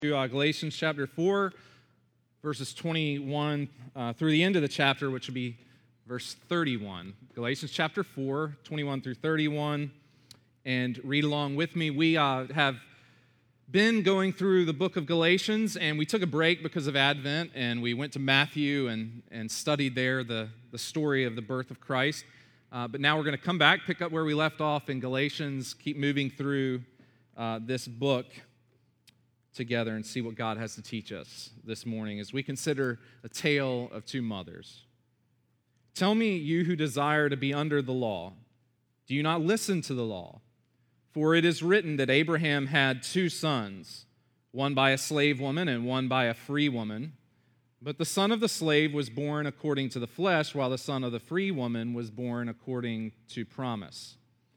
to Galatians chapter 4, verses 21 through the end of the chapter, which would be verse 31. Galatians chapter 4, 21 through 31, and read along with me. We have been going through the book of Galatians, and we took a break because of Advent, and we went to Matthew and studied there the story of the birth of Christ. But now we're going to come back, pick up where we left off in Galatians, keep moving through this book together and see what God has to teach us this morning as we consider a tale of two mothers. Tell me, you who desire to be under the law, do you not listen to the law? For it is written that Abraham had two sons, one by a slave woman and one by a free woman. But the son of the slave was born according to the flesh, while the son of the free woman was born according to promise.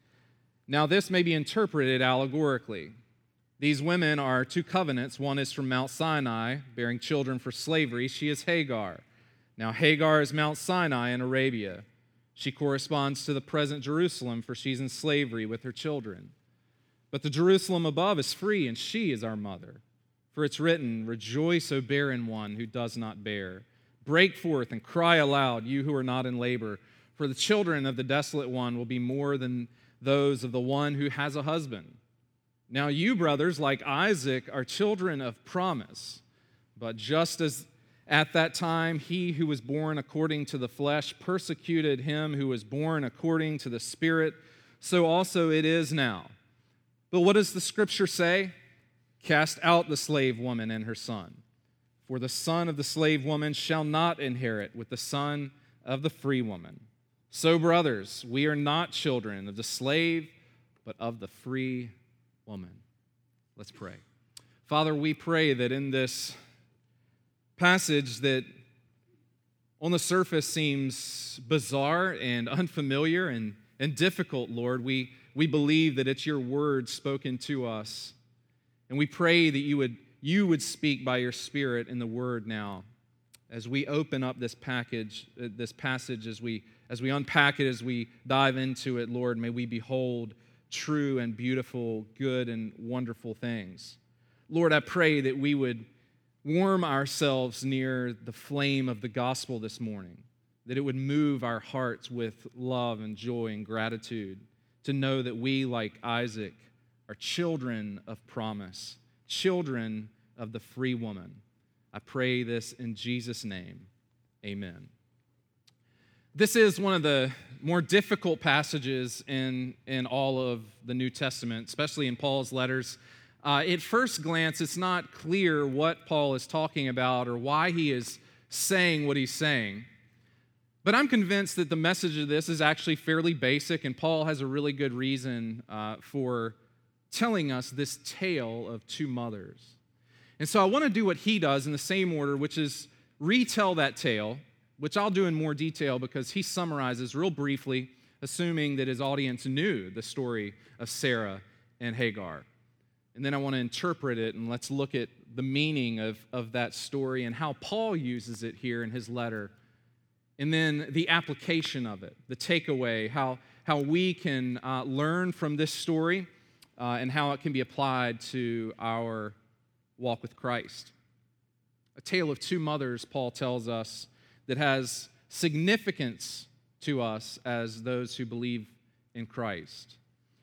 Now this may be interpreted allegorically. These women are two covenants. One is from Mount Sinai, bearing children for slavery. She is Hagar. Now Hagar is Mount Sinai in Arabia. She corresponds to the present Jerusalem, for she's in slavery with her children. But the Jerusalem above is free, and she is our mother. For it's written, "Rejoice, O barren one who does not bear. Break forth and cry aloud, you who are not in labor. For the children of the desolate one will be more than those of the one who has a husband. Now you, brothers, like Isaac, are children of promise. But just as at that time he who was born according to the flesh persecuted him who was born according to the Spirit, so also it is now. But what does the Scripture say? Cast out the slave woman and her son. For the son of the slave woman shall not inherit with the son of the free woman. So, brothers, we are not children of the slave, but of the free woman." Let's pray. Father, we pray that in this passage that on the surface seems bizarre and unfamiliar and difficult, Lord, we believe that it's your word spoken to us. And we pray that you would speak by your Spirit in the word now as we open up this passage, as we unpack it, as we dive into it, Lord, may we behold true and beautiful, good and wonderful things. Lord, I pray that we would warm ourselves near the flame of the gospel this morning, that it would move our hearts with love and joy and gratitude to know that we, like Isaac, are children of promise, children of the free woman. I pray this in Jesus' name. Amen. This is one of the more difficult passages in all of the New Testament, especially in Paul's letters. At first glance, it's not clear what Paul is talking about or why he is saying what he's saying. But I'm convinced that the message of this is actually fairly basic, and Paul has a really good reason for telling us this tale of two mothers. And so I want to do what he does in the same order, which is retell that tale, which I'll do in more detail because he summarizes real briefly, assuming that his audience knew the story of Sarah and Hagar. And then I want to interpret it, and let's look at the meaning of that story and how Paul uses it here in his letter. And then the application of it, the takeaway, how we can learn from this story and how it can be applied to our walk with Christ. A tale of two mothers, Paul tells us, that has significance to us as those who believe in Christ.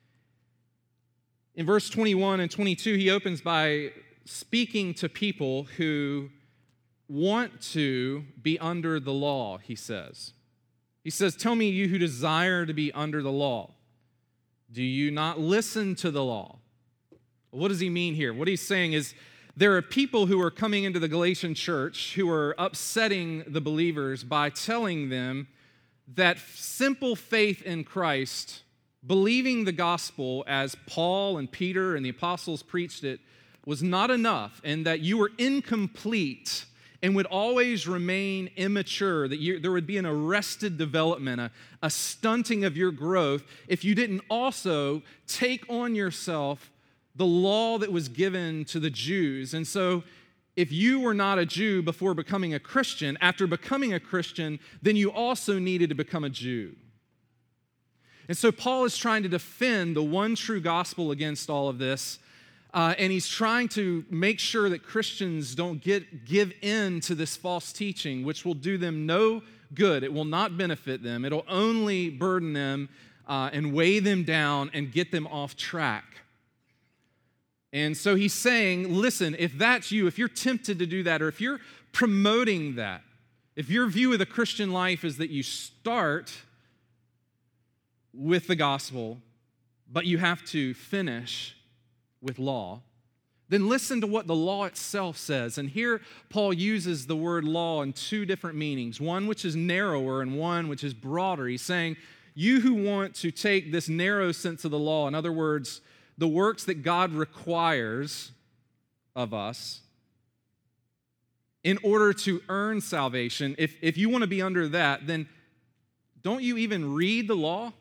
In verse 21 and 22, he opens by speaking to people who want to be under the law, he says. He says, "Tell me, you who desire to be under the law, do you not listen to the law?" What does he mean here? What he's saying is there are people who are coming into the Galatian church who are upsetting the believers by telling them that simple faith in Christ, believing the gospel as Paul and Peter and the apostles preached it, was not enough, and that you were incomplete and would always remain immature, that there would be an arrested development, a stunting of your growth if you didn't also take on yourself the law that was given to the Jews. And so if you were not a Jew before becoming a Christian, after becoming a Christian, then you also needed to become a Jew. And so Paul is trying to defend the one true gospel against all of this and he's trying to make sure that Christians don't give in to this false teaching, which will do them no good. It will not benefit them. It'll only burden them and weigh them down and get them off track. And so he's saying, listen, if that's you, if you're tempted to do that, or if you're promoting that, if your view of the Christian life is that you start with the gospel, but you have to finish with law, then listen to what the law itself says. And here Paul uses the word law in two different meanings, one which is narrower and one which is broader. He's saying, you who want to take this narrow sense of the law, in other words, the works that God requires of us in order to earn salvation, if you want to be under that, then don't you even read the law?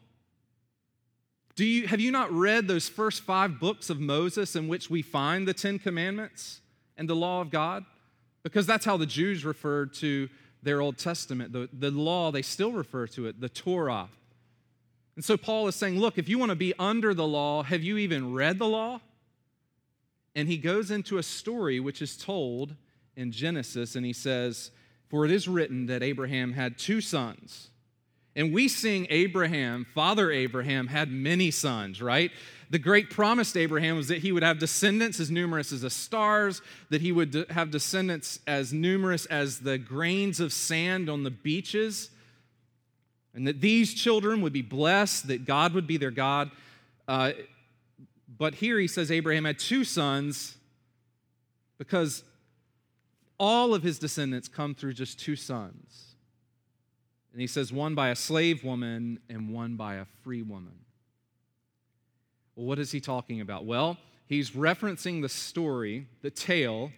Have you not read those first 5 books of Moses in which we find the 10 Commandments and the law of God? Because that's how the Jews referred to their Old Testament. The law, they still refer to it, the Torah. And so Paul is saying, look, if you want to be under the law, have you even read the law? And he goes into a story which is told in Genesis, and he says, for it is written that Abraham had 2 sons. And we sing Abraham, Father Abraham, had many sons, right? The great promise to Abraham was that he would have descendants as numerous as the stars, that he would have descendants as numerous as the grains of sand on the beaches, and that these children would be blessed, that God would be their God. But here he says Abraham had 2 sons because all of his descendants come through just 2 sons. And he says one by a slave woman and one by a free woman. Well, what is he talking about? Well, he's referencing the story, the tale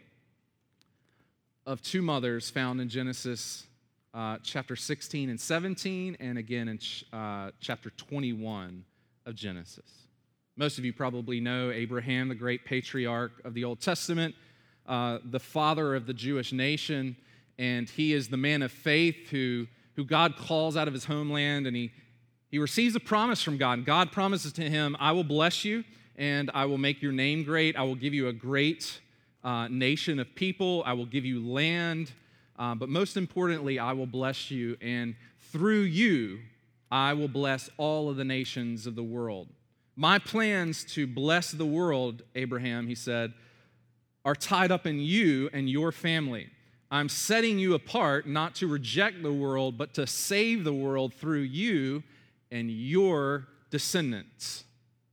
of 2 mothers found in Genesis chapter 16 and 17, and again in chapter 21 of Genesis. Most of you probably know Abraham, the great patriarch of the Old Testament, the father of the Jewish nation, and he is the man of faith who God calls out of his homeland, and he receives a promise from God. And God promises to him, I will bless you, and I will make your name great. I will give you a great nation of people. I will give you land. But most importantly, I will bless you, and through you, I will bless all of the nations of the world. My plans to bless the world, Abraham, he said, are tied up in you and your family. I'm setting you apart not to reject the world, but to save the world through you and your descendants.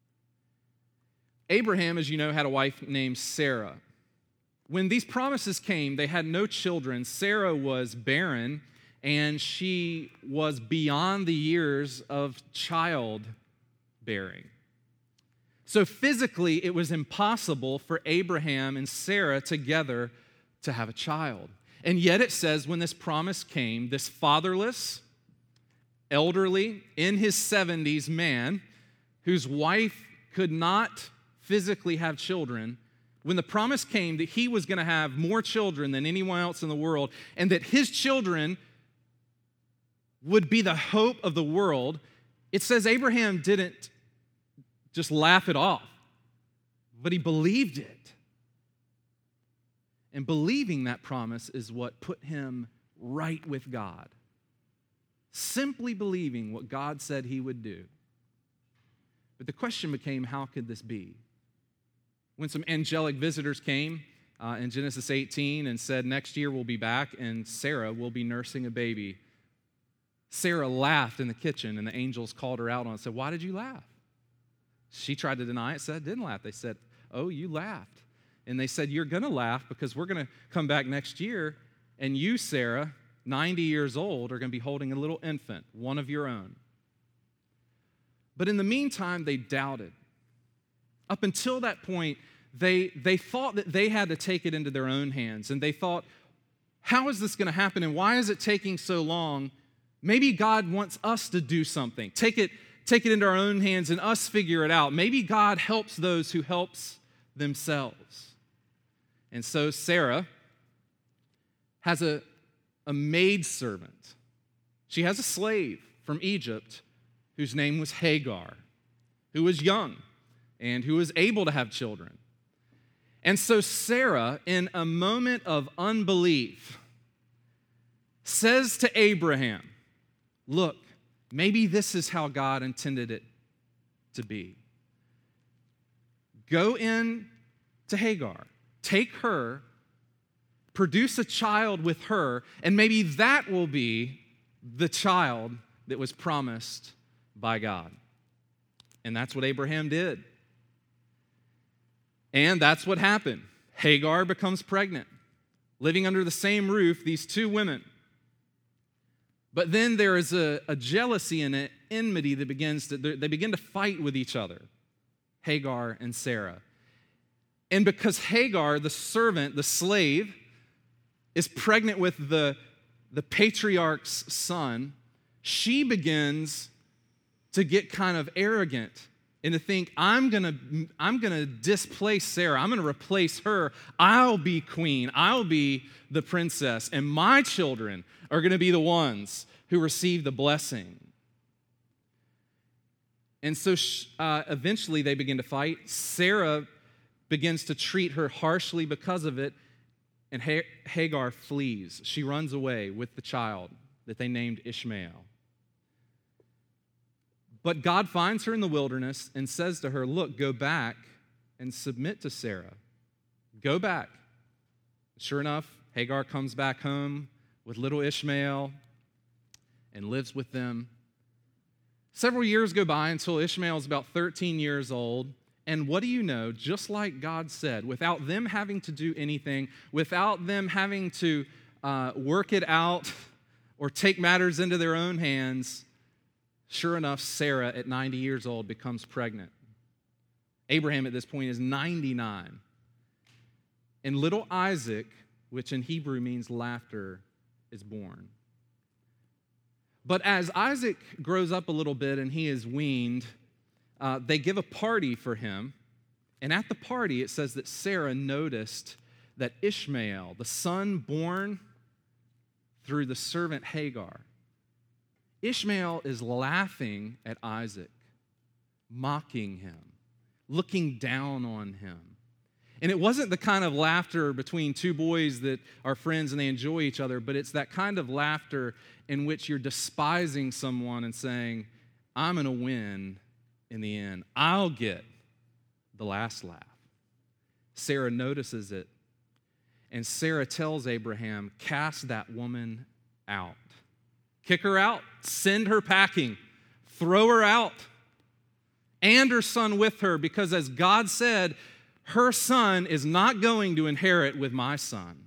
Abraham, as you know, had a wife named Sarah. When these promises came, they had no children. Sarah was barren, and she was beyond the years of childbearing. So physically, it was impossible for Abraham and Sarah together to have a child. And yet it says when this promise came, this fatherless, elderly, in his 70s man, whose wife could not physically have children, when the promise came that he was going to have more children than anyone else in the world, and that his children would be the hope of the world, it says Abraham didn't just laugh it off, but he believed it. And believing that promise is what put him right with God. Simply believing what God said he would do. But the question became, how could this be? When some angelic visitors came in Genesis 18 and said, next year we'll be back and Sarah will be nursing a baby, Sarah laughed in the kitchen, and the angels called her out on it and said, why did you laugh? She tried to deny it, said, I didn't laugh. They said, oh, you laughed. And they said, you're going to laugh because we're going to come back next year, and you, Sarah, 90 years old, are going to be holding a little infant, one of your own. But in the meantime, they doubted. Up until that point, they thought that they had to take it into their own hands, and they thought, how is this going to happen, and why is it taking so long? Maybe God wants us to do something. Take it into our own hands and us figure it out. Maybe God helps those who helps themselves. And so Sarah has a maidservant. She has a slave from Egypt whose name was Hagar, who was young and who was able to have children. And so Sarah, in a moment of unbelief, says to Abraham, look, maybe this is how God intended it to be. Go in to Hagar, take her, produce a child with her, and maybe that will be the child that was promised by God. And that's what Abraham did. And that's what happened. Hagar becomes pregnant, living under the same roof, these two women. But then there is a jealousy and an enmity that they begin to fight with each other, Hagar and Sarah. And because Hagar, the servant, the slave, is pregnant with the patriarch's son, she begins to get kind of arrogant and to think, I'm gonna displace Sarah. I'm gonna replace her. I'll be queen. I'll be the princess. And my children are gonna be the ones who receive the blessing. And so eventually they begin to fight. Sarah begins to treat her harshly because of it, and Hagar flees. She runs away with the child that they named Ishmael. But God finds her in the wilderness and says to her, look, go back and submit to Sarah. Go back. Sure enough, Hagar comes back home with little Ishmael and lives with them. Several years go by until Ishmael is about 13 years old. And what do you know? Just like God said, without them having to do anything, without them having to work it out or take matters into their own hands, sure enough, Sarah at 90 years old becomes pregnant. Abraham at this point is 99. And little Isaac, which in Hebrew means laughter, is born. But as Isaac grows up a little bit and he is weaned, they give a party for him. And at the party, it says that Sarah noticed that Ishmael, the son born through the servant Hagar, Ishmael is laughing at Isaac, mocking him, looking down on him. And it wasn't the kind of laughter between two boys that are friends and they enjoy each other, but it's that kind of laughter in which you're despising someone and saying, I'm going to win in the end. I'll get the last laugh. Sarah notices it, and Sarah tells Abraham, cast that woman out. Kick her out, send her packing, throw her out, and her son with her, because as God said, her son is not going to inherit with my son.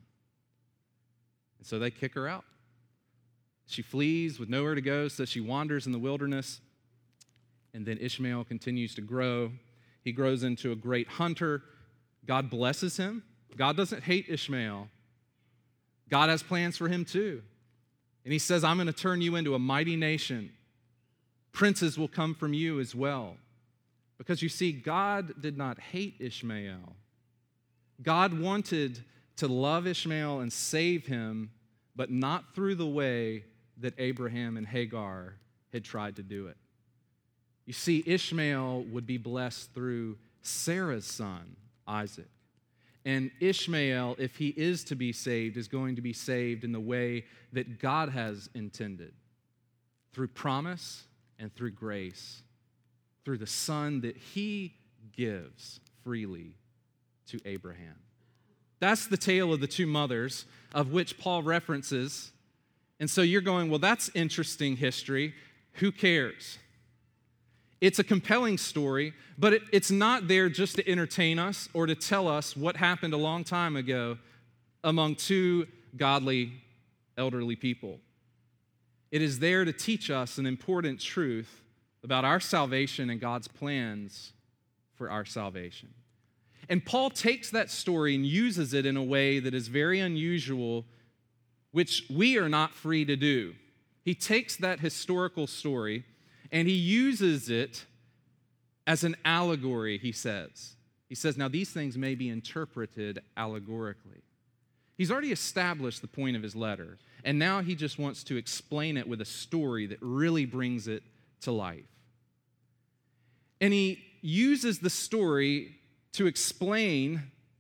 And so they kick her out. She flees with nowhere to go, so she wanders in the wilderness. And then Ishmael continues to grow. He grows into a great hunter. God blesses him. God doesn't hate Ishmael. God has plans for him too. And he says, I'm going to turn you into a mighty nation. Princes will come from you as well. Because you see, God did not hate Ishmael. God wanted to love Ishmael and save him, but not through the way that Abraham and Hagar had tried to do it. You see, Ishmael would be blessed through Sarah's son, Isaac. And Ishmael, if he is to be saved, is going to be saved in the way that God has intended, through promise and through grace, through the son that he gives freely to Abraham. That's the tale of the two mothers, of which Paul references. And so you're going, well, that's interesting history. Who cares? It's a compelling story, but it's not there just to entertain us or to tell us what happened a long time ago among two godly, elderly people. It is there to teach us an important truth about our salvation and God's plans for our salvation. And Paul takes that story and uses it in a way that is very unusual, which we are not free to do. He takes that historical story and he uses it as an allegory, he says. He says, now these things may be interpreted allegorically. He's already established the point of his letter, and now he just wants to explain it with a story that really brings it to life. And he uses the story to explain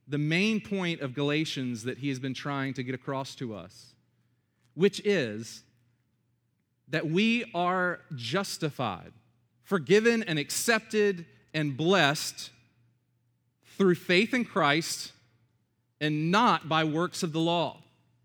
the main point of Galatians that he has been trying to get across to us, which is that we are justified, forgiven and accepted and blessed through faith in Christ and not by works of the law.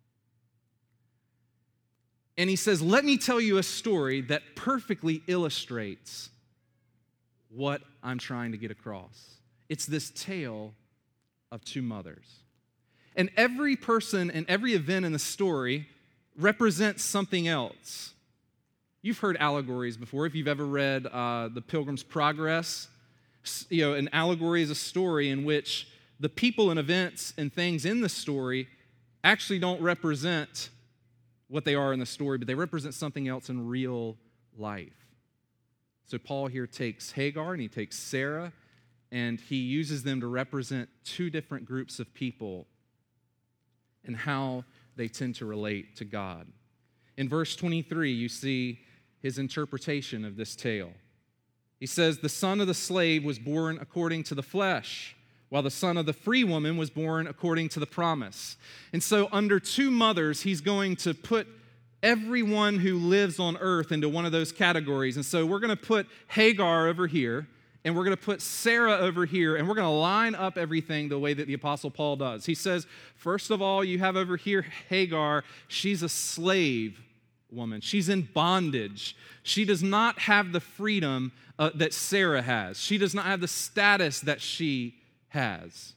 And he says, let me tell you a story that perfectly illustrates what I'm trying to get across. It's this tale of two mothers. And every person and every event in the story represents something else. You've heard allegories before. If you've ever read The Pilgrim's Progress, an allegory is a story in which the people and events and things in the story actually don't represent what they are in the story, but they represent something else in real life. So Paul here takes Hagar and he takes Sarah, and he uses them to represent two different groups of people and how they tend to relate to God. In verse 23, you see his interpretation of this tale. He says, the son of the slave was born according to the flesh, while the son of the free woman was born according to the promise. And so under two mothers, he's going to put everyone who lives on earth into one of those categories. And so we're going to put Hagar over here, and we're going to put Sarah over here, and we're going to line up everything the way that the Apostle Paul does. He says, first of all, you have over here Hagar. She's a slave woman. She's in bondage. She does not have the freedom that Sarah has. She does not have the status that she has.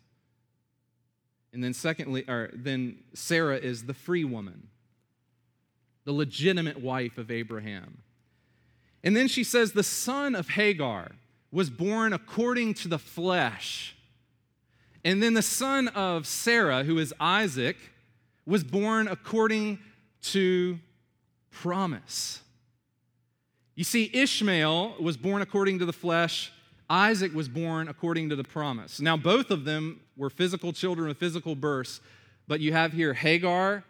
And then then Sarah is the free woman, the legitimate wife of Abraham. And then she says the son of Hagar was born according to the flesh. And then the son of Sarah, who is Isaac, was born according to promise. You see, Ishmael was born according to the flesh. Isaac was born according to the promise. Now, both of them were physical children with physical births, but you have here Hagar,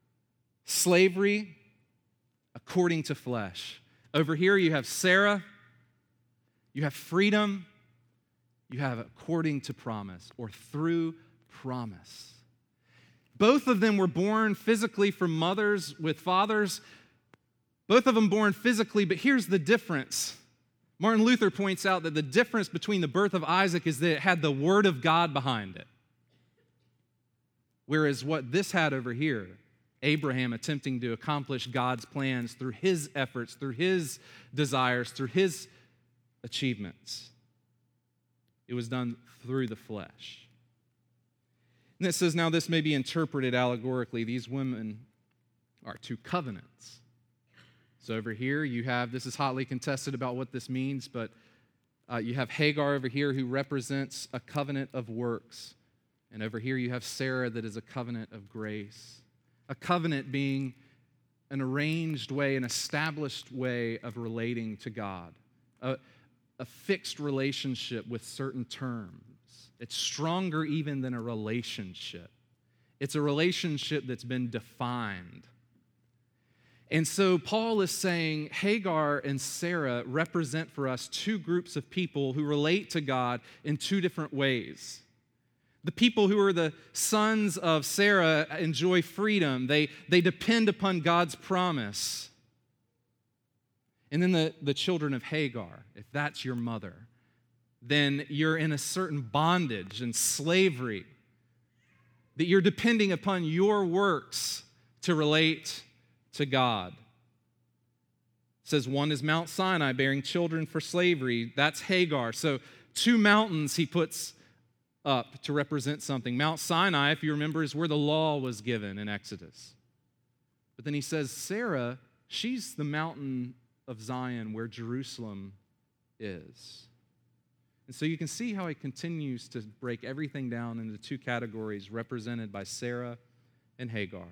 slavery, according to flesh. Over here, you have Sarah, you have freedom, you have according to promise or through promise. Both of them were born physically from mothers with fathers. Both of them born physically, but here's the difference. Martin Luther points out that the difference between the birth of Isaac is that it had the word of God behind it. Whereas what this had over here, Abraham attempting to accomplish God's plans through his efforts, through his desires, through his achievements. It was done through the flesh. And it says, now this may be interpreted allegorically. These women are two covenants. So over here you have, this is hotly contested about what this means, but you have Hagar over here who represents a covenant of works. And over here you have Sarah that is a covenant of grace. A covenant being an arranged way, an established way of relating to God. A fixed relationship with certain terms. It's stronger even than a relationship. It's a relationship that's been defined. And so Paul is saying Hagar and Sarah represent for us two groups of people who relate to God in two different ways. The people who are the sons of Sarah enjoy freedom. They depend upon God's promise. And then the children of Hagar, if that's your mother, then you're in a certain bondage and slavery, that you're depending upon your works to relate to God. It says one is Mount Sinai bearing children for slavery. That's Hagar. So two mountains he puts up to represent something. Mount Sinai, if you remember, is where the law was given in Exodus. But then he says Sarah, she's the mountain of Zion where Jerusalem is. And so you can see how he continues to break everything down into two categories represented by Sarah and Hagar.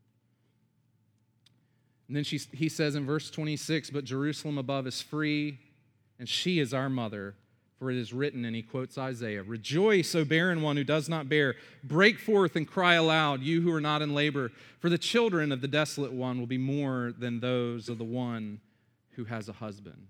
And then he says in verse 26, but Jerusalem above is free, and she is our mother, for it is written, and he quotes Isaiah, rejoice, O barren one who does not bear. Break forth and cry aloud, you who are not in labor, for the children of the desolate one will be more than those of the one who has a husband.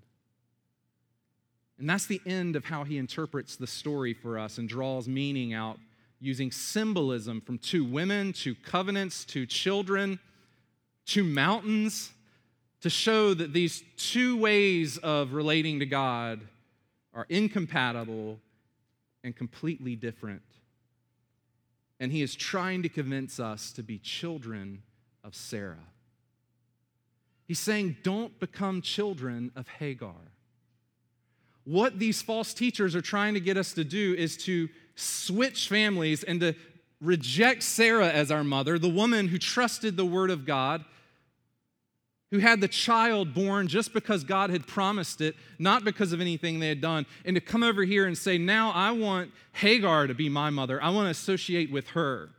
And that's the end of how he interprets the story for us and draws meaning out using symbolism from two women, to covenants, to children, to mountains, to show that these two ways of relating to God are incompatible and completely different. And he is trying to convince us to be children of Sarah. He's saying, don't become children of Hagar. What these false teachers are trying to get us to do is to switch families and to reject Sarah as our mother, the woman who trusted the word of God, who had the child born just because God had promised it, not because of anything they had done, and to come over here and say, now I want Hagar to be my mother. I want to associate with her.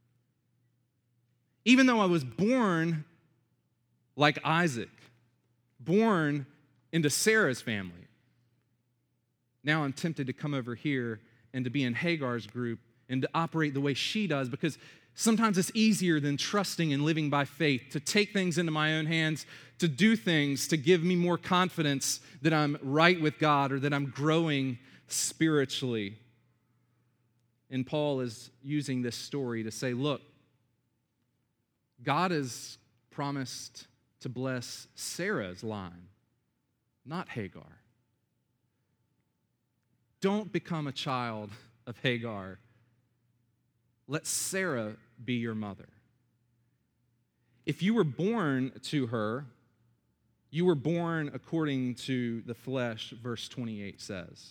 Even though I was born like Isaac, born into Sarah's family, now I'm tempted to come over here and to be in Hagar's group and to operate the way she does, because sometimes it's easier than trusting and living by faith to take things into my own hands, to do things to give me more confidence that I'm right with God or that I'm growing spiritually. And Paul is using this story to say, look, God has promised to bless Sarah's line, not Hagar. Don't become a child of Hagar. Let Sarah be your mother. If you were born to her, you were born according to the flesh, verse 28 says.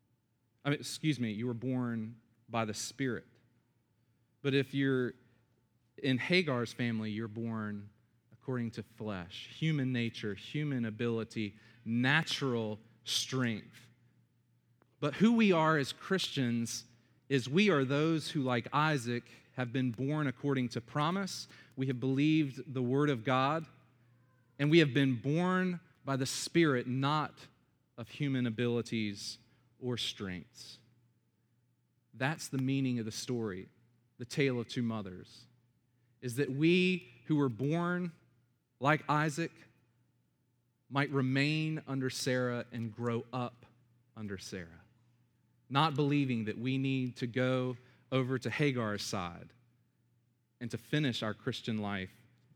You were born by the Spirit. But if you're in Hagar's family, you're born according to flesh, human nature, human ability, natural strength. But who we are as Christians is we are those who, like Isaac, have been born according to promise. We have believed the word of God, and we have been born by the Spirit, not of human abilities or strengths. That's the meaning of the story, the tale of two mothers, is that we who were born like Isaac might remain under Sarah and grow up under Sarah, not believing that we need to go over to Hagar's side and to finish our Christian life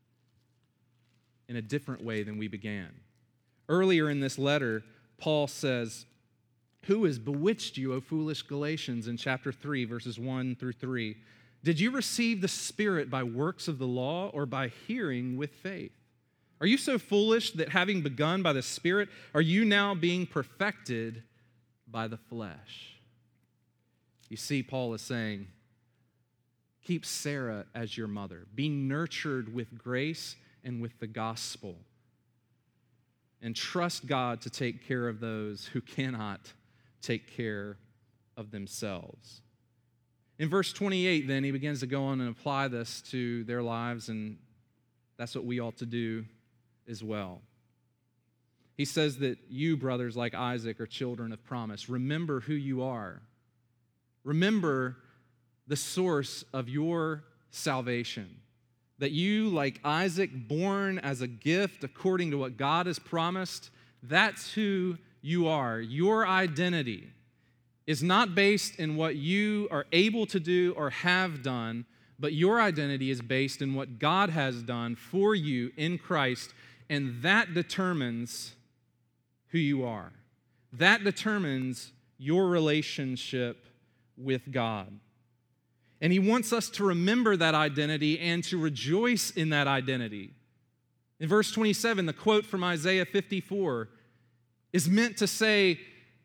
in a different way than we began. Earlier in this letter, Paul says, "Who has bewitched you, O foolish Galatians?" in chapter 3, verses 1 through 3. "Did you receive the Spirit by works of the law or by hearing with faith? Are you so foolish that having begun by the Spirit, are you now being perfected by the flesh?" You see, Paul is saying, keep Sarah as your mother. Be nurtured with grace and with the gospel. And trust God to take care of those who cannot take care of themselves. In verse 28, then, he begins to go on and apply this to their lives, and that's what we ought to do as well. He says that you, brothers, like Isaac, are children of promise. Remember who you are. Remember the source of your salvation. That you, like Isaac, born as a gift according to what God has promised, that's who you are. Your identity is not based in what you are able to do or have done, but your identity is based in what God has done for you in Christ, and that determines who you are. That determines your relationship with God. And he wants us to remember that identity and to rejoice in that identity. In verse 27, the quote from Isaiah 54 is meant to say,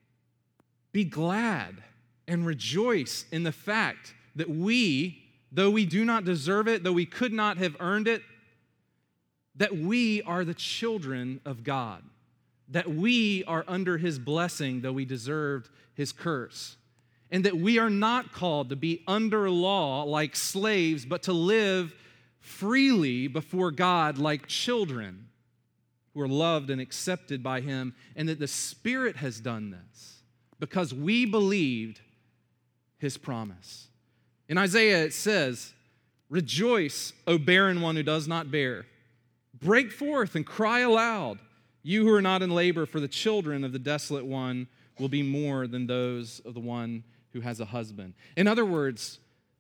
be glad and rejoice in the fact that we, though we do not deserve it, though we could not have earned it, that we are the children of God, that we are under his blessing, though we deserved his curse, and that we are not called to be under law like slaves, but to live freely before God like children who are loved and accepted by him, and that the Spirit has done this because we believed his promise. In Isaiah it says, "Rejoice, O barren one who does not bear. Break forth and cry aloud, you who are not in labor, for the children of the desolate one will be more than those of the one who has a husband." In other words,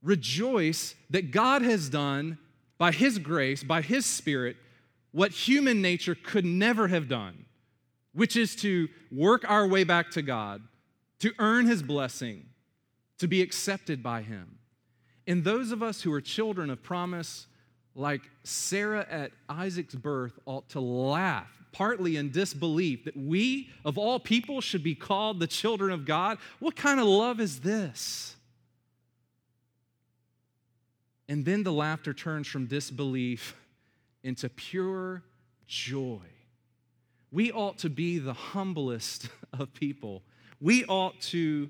rejoice that God has done by his grace, by his Spirit, what human nature could never have done, which is to work our way back to God, to earn his blessing, to be accepted by him. And those of us who are children of promise, like Sarah at Isaac's birth, ought to laugh, partly in disbelief, that we, of all people, should be called the children of God. What kind of love is this? And then the laughter turns from disbelief into pure joy. We ought to be the humblest of people. We ought to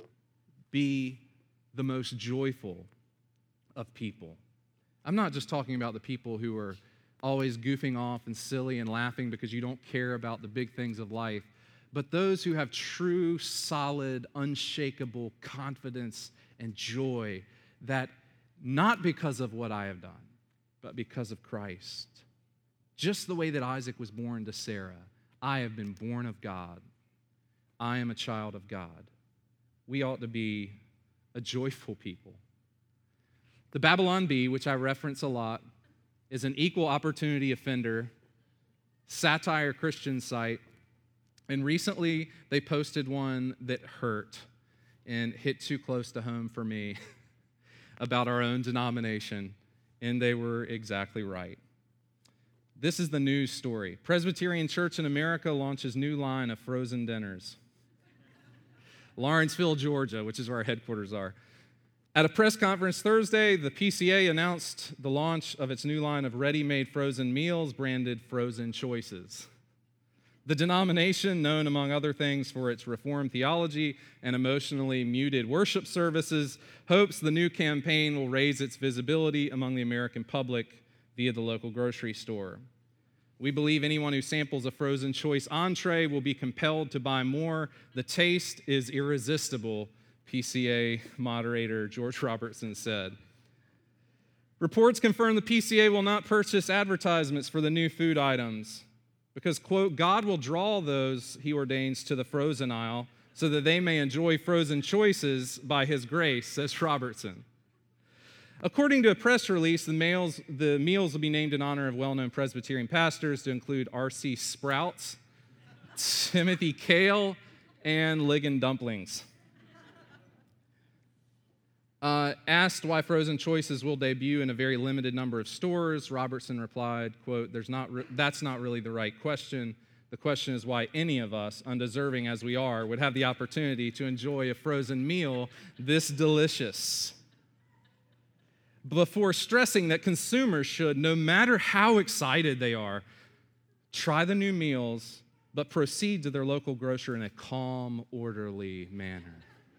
be the most joyful of people. I'm not just talking about the people who are always goofing off and silly and laughing because you don't care about the big things of life, but those who have true, solid, unshakable confidence and joy that not because of what I have done, but because of Christ. Just the way that Isaac was born to Sarah, I have been born of God. I am a child of God. We ought to be a joyful people. The Babylon Bee, which I reference a lot, is an equal opportunity offender, satire Christian site, and recently they posted one that hurt and hit too close to home for me about our own denomination, and they were exactly right. This is the news story. Presbyterian Church in America launches new line of frozen dinners. Lawrenceville, Georgia, which is where our headquarters are. At a press conference Thursday, the PCA announced the launch of its new line of ready-made frozen meals branded Frozen Choices. The denomination, known among other things for its Reformed theology and emotionally muted worship services, hopes the new campaign will raise its visibility among the American public via the local grocery store. We believe anyone who samples a Frozen Choice entree will be compelled to buy more. The taste is irresistible, PCA moderator George Robertson said. Reports confirm the PCA will not purchase advertisements for the new food items because, quote, God will draw those he ordains to the frozen aisle so that they may enjoy frozen choices by his grace, says Robertson. According to a press release, the meals will be named in honor of well-known Presbyterian pastors to include R.C. Sprouts, Timothy Kale, and Ligon Dumplings. Asked why Frozen Choices will debut in a very limited number of stores, Robertson replied, quote, that's not really the right question. The question is why any of us, undeserving as we are, would have the opportunity to enjoy a frozen meal this delicious. Before stressing that consumers should, no matter how excited they are, try the new meals, but proceed to their local grocer in a calm, orderly manner.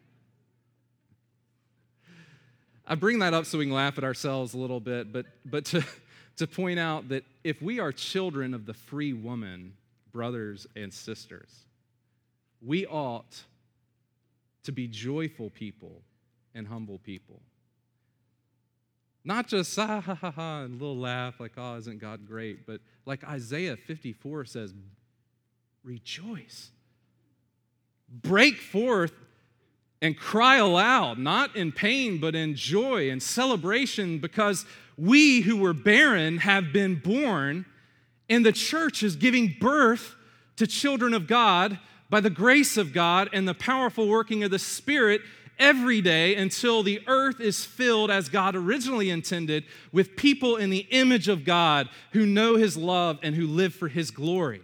I bring that up so we can laugh at ourselves a little bit, but to point out that if we are children of the free woman, brothers and sisters, we ought to be joyful people and humble people. Not just, ha, ha, ha, and a little laugh like, oh, isn't God great? But like Isaiah 54 says, rejoice. Break forth and cry aloud, not in pain, but in joy and celebration, because we who were barren have been born, and the church is giving birth to children of God by the grace of God and the powerful working of the Spirit every day until the earth is filled, as God originally intended, with people in the image of God who know his love and who live for his glory.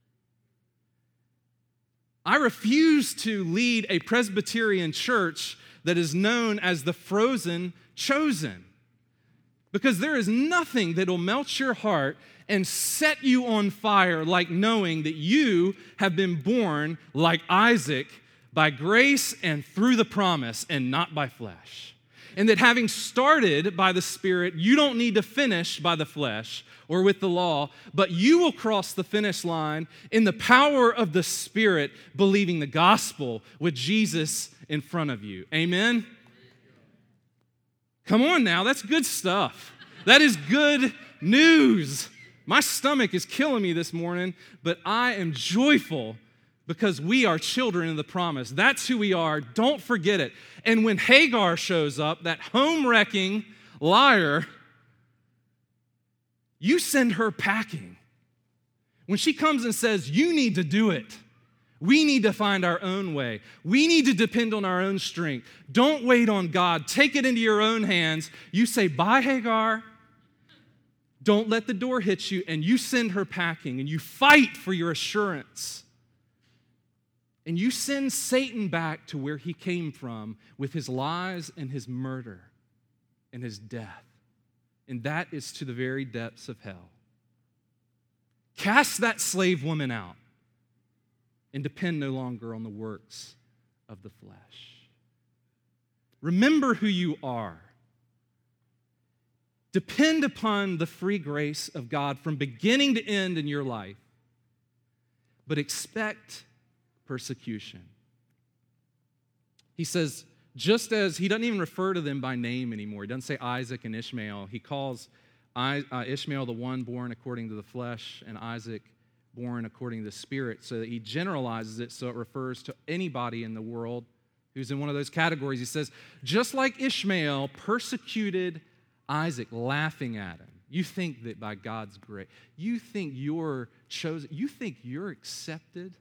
I refuse to lead a Presbyterian church that is known as the Frozen Chosen, because there is nothing that will melt your heart and set you on fire like knowing that you have been born like Isaac by grace and through the promise and not by flesh. And that having started by the Spirit, you don't need to finish by the flesh or with the law, but you will cross the finish line in the power of the Spirit, believing the gospel with Jesus in front of you. Amen? Come on now, that's good stuff. That is good news. My stomach is killing me this morning, but I am joyful because we are children of the promise. That's who we are. Don't forget it. And when Hagar shows up, that home-wrecking liar, you send her packing. When she comes and says, you need to do it, we need to find our own way. We need to depend on our own strength. Don't wait on God. Take it into your own hands. You say, bye, Hagar. Don't let the door hit you, and you send her packing, and you fight for your assurance. And you send Satan back to where he came from with his lies and his murder and his death. And that is to the very depths of hell. Cast that slave woman out and depend no longer on the works of the flesh. Remember who you are. Depend upon the free grace of God from beginning to end in your life, but expect persecution. He says, just as he doesn't even refer to them by name anymore. He doesn't say Isaac and Ishmael. He calls Ishmael the one born according to the flesh and Isaac born according to the Spirit, so that he generalizes it so it refers to anybody in the world who's in one of those categories. He says, just like Ishmael persecuted Isaac, laughing at him. You think that by God's grace, you think you're chosen, you think you're accepted.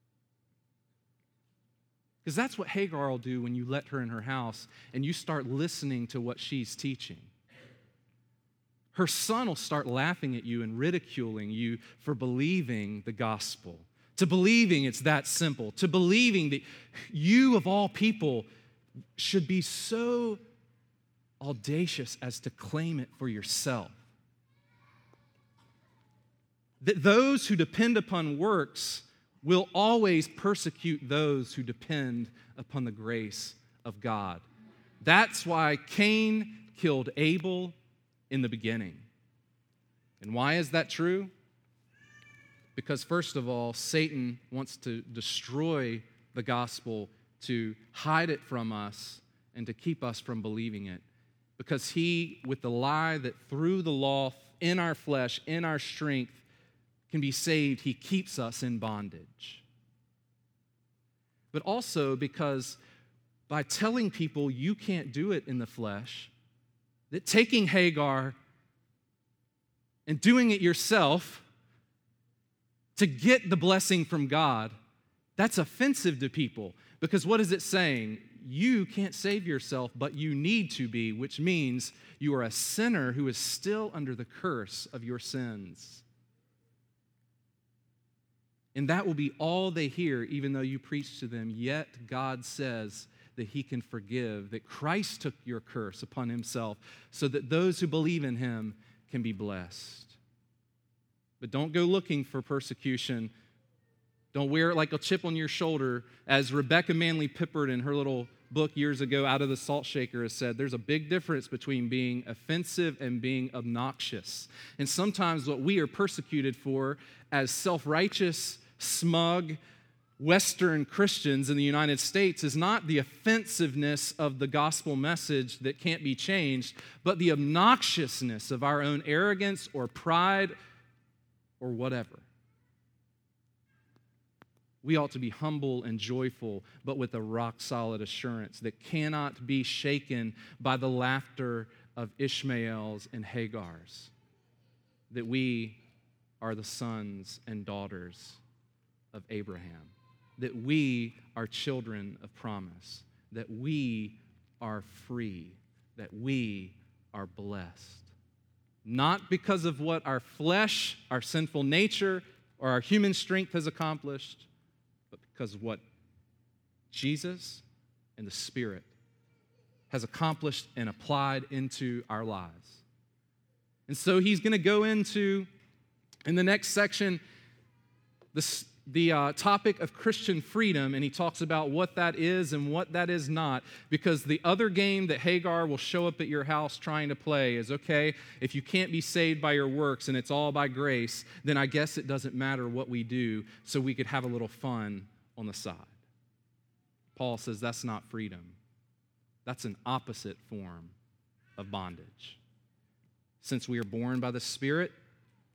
Because that's what Hagar will do when you let her in her house and you start listening to what she's teaching. Her son will start laughing at you and ridiculing you for believing the gospel, to believing it's that simple, to believing that you of all people should be so audacious as to claim it for yourself. That those who depend upon works will always persecute those who depend upon the grace of God. That's why Cain killed Abel in the beginning. And why is that true? Because first of all, Satan wants to destroy the gospel, to hide it from us, and to keep us from believing it. Because he, with the lie that through the law, in our flesh, in our strength, can be saved, he keeps us in bondage. But also because by telling people you can't do it in the flesh, that taking Hagar and doing it yourself to get the blessing from God, that's offensive to people. Because what is it saying? You can't save yourself, but you need to be, which means you are a sinner who is still under the curse of your sins. And that will be all they hear, even though you preach to them. Yet God says that he can forgive, that Christ took your curse upon himself so that those who believe in him can be blessed. But don't go looking for persecution. Don't wear it like a chip on your shoulder. As Rebecca Manley Pippert in her little book years ago, Out of the Salt Shaker, has said, there's a big difference between being offensive and being obnoxious. And sometimes what we are persecuted for as self-righteous, smug, Western Christians in the United States is not the offensiveness of the gospel message that can't be changed, but the obnoxiousness of our own arrogance or pride or whatever. We ought to be humble and joyful, but with a rock-solid assurance that cannot be shaken by the laughter of Ishmael's and Hagar's, that we are the sons and daughters of Abraham, that we are children of promise, that we are free, that we are blessed. Not because of what our flesh, our sinful nature, or our human strength has accomplished, but because of what Jesus and the Spirit has accomplished and applied into our lives. And so he's going to go into, in the next section, the topic of Christian freedom, and he talks about what that is and what that is not, because the other game that Hagar will show up at your house trying to play is, okay, if you can't be saved by your works and it's all by grace, then I guess it doesn't matter what we do, so we could have a little fun on the side. Paul says that's not freedom. That's an opposite form of bondage. Since we are born by the Spirit,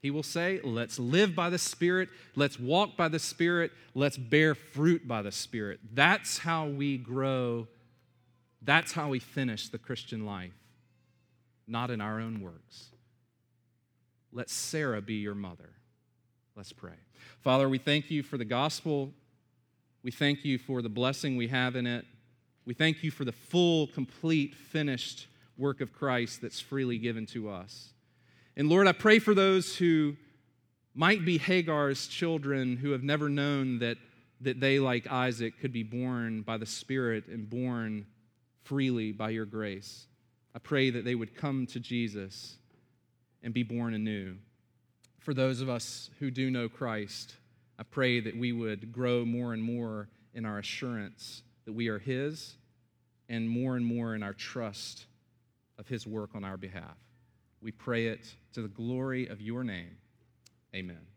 He will say, let's live by the Spirit, let's walk by the Spirit, let's bear fruit by the Spirit. That's how we grow. That's how we finish the Christian life, not in our own works. Let Sarah be your mother. Let's pray. Father, we thank you for the gospel. We thank you for the blessing we have in it. We thank you for the full, complete, finished work of Christ that's freely given to us. And Lord, I pray for those who might be Hagar's children who have never known that they, like Isaac, could be born by the Spirit and born freely by your grace. I pray that they would come to Jesus and be born anew. For those of us who do know Christ, I pray that we would grow more and more in our assurance that we are His and more in our trust of His work on our behalf. We pray it to the glory of your name. Amen.